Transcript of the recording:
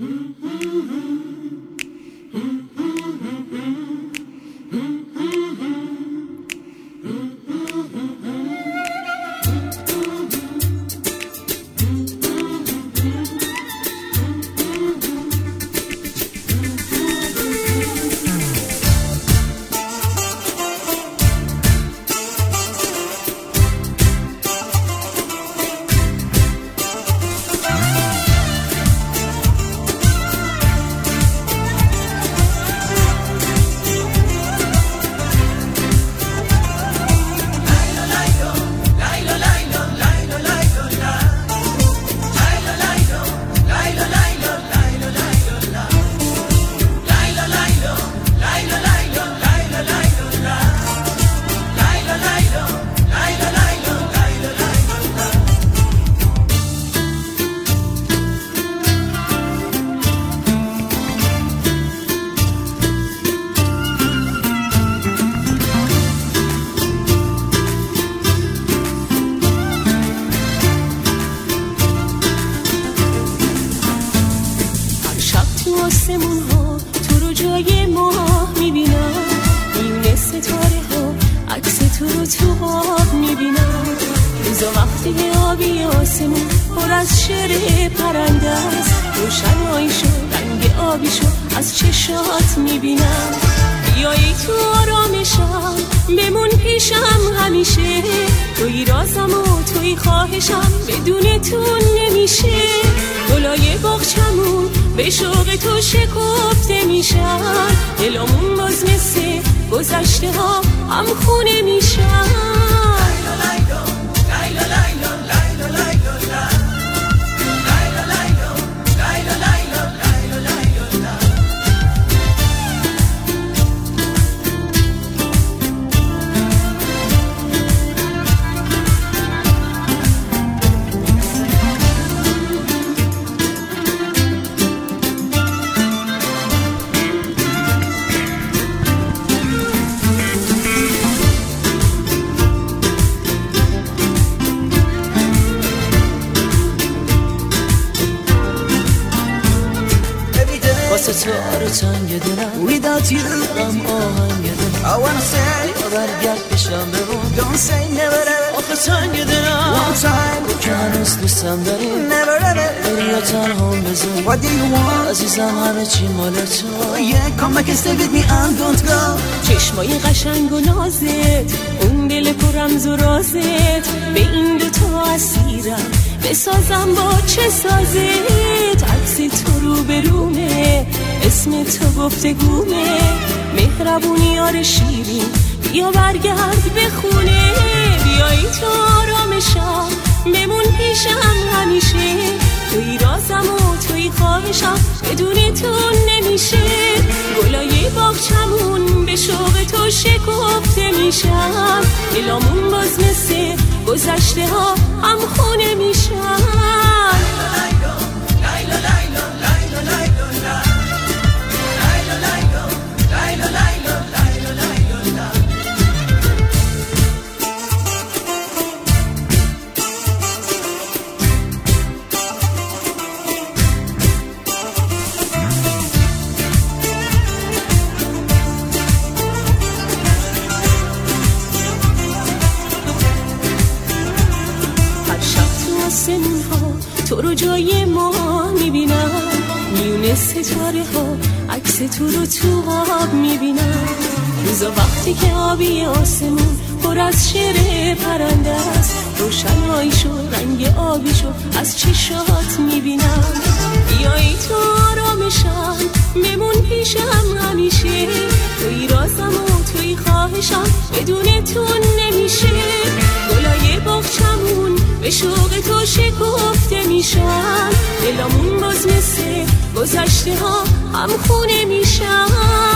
آسمون ها تو رو جای ماه میبینم، میونه ستاره ها عکس تو رو تو آب میبینم. روزا وقتی آبی آسمون پر از شعر پرنده است، روشناییشو رنگ آبیشو از چشات میبینم. بیایی تو آرامشم بمون پیشم همیشه، توی رازم و توی خواهشم بدون تو نمیشه. گلای باغچمون به شوق تو شکفته میشن، دلمون باز مثل گذشته ها هم خونه میشن. واسه تو رو تنگ دلم Without you غم آهنگ دلم I wanna say برگرد پیشم بمون Don't say never ever آخه تنگ دلم One time رو که هنوز دوستم داری Never ever بری یا تنهام بذاری What do you want عزیزم همه چی مال تو Yeah come back and stay with me and don't go چشمای قشنگ و نازت، اون دل پررمز و رازت، به این دوتا اسیرم بسازم با چه سازت. عکس تو رو برومه، اسم تو گفتگومه، مهربونی یار شیرین بیا برگرد به خونه. بیایی تو آرامشم بمون پیشم همیشه، توی رازم و توی خواهشم بدون تو نمیشه. گلای باغچمون به شوق تو شکفته میشم، دلامون باز مثل گذشته ها هم خونه میشن. تو رو جای ما میبینم، میونه ستاره ها عکس تو رو تو آب میبینم. روزا وقتی که آبی آسمون پر از شعر پرنده است، روشناییشو رنگ آبیشو از چشات میبینم. بیایی تو آرامشم بمون پیشم همیشه، توی رازم و توی خواهشم بدون تو نمیشه. گلای باغچمون به شوق تو شکفته میشن، دلامون باز مثل گذشته ها هم خونه میشن.